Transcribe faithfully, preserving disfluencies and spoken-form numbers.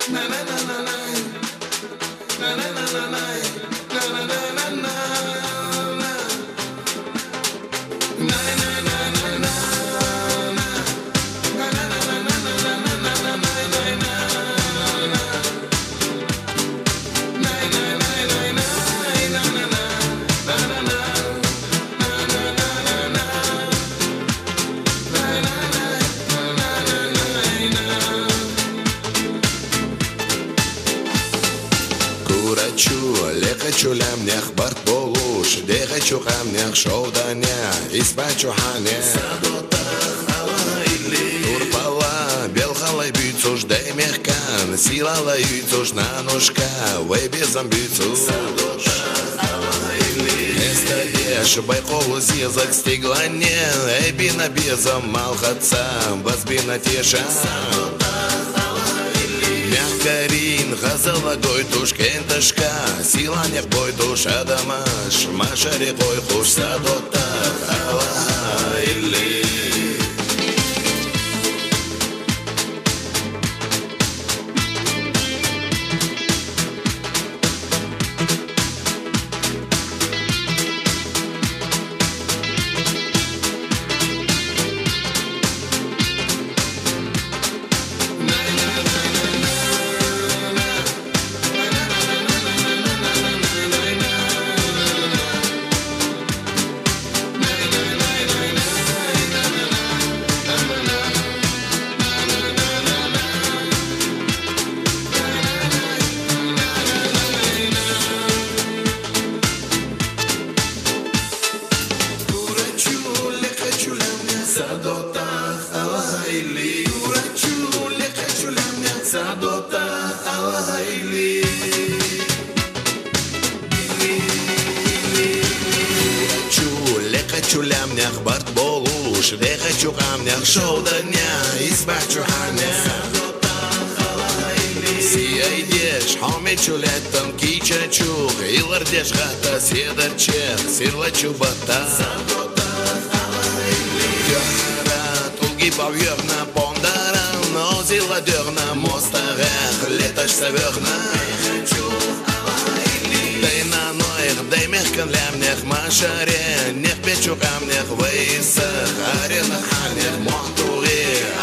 хочу лямнях барт болуш, де хочу хамнях шоуданя, испачу ханя. Турпала, белхалай бюцуш, дай мехкан, силала юцуш на ножка, вей без амбицуш. Эстадеш, байхолус язык стеглане, эбина безом малхатца, возбина теша. Мягкарин, газалагой туш кенташка, сила не бой душа дамаш, машаре бой хуш садота, ала или. Чулямнях барт болуш, де хочу камнях шоуданя, избачу ханя. Сияйдеш, хоме чулеттан кичачух, илардеш гата седарчех, сирлачу бата. Гярат, улги бавьерна пондаран, озила дерна мостарех, леташ северна. Дай мягкан лямнях машаре, нех печу камнях вейсах, арена ханях мохтуре.